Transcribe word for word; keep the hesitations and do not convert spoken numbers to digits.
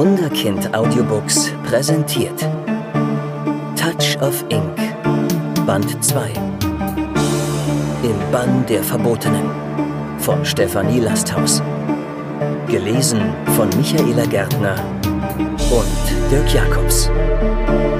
Wunderkind Audiobooks präsentiert Touch of Ink, Band zwei. Im Bann der Verbotenen von Stefanie Lasthaus. Gelesen von Michaela Gärtner und Dirk Jacobs.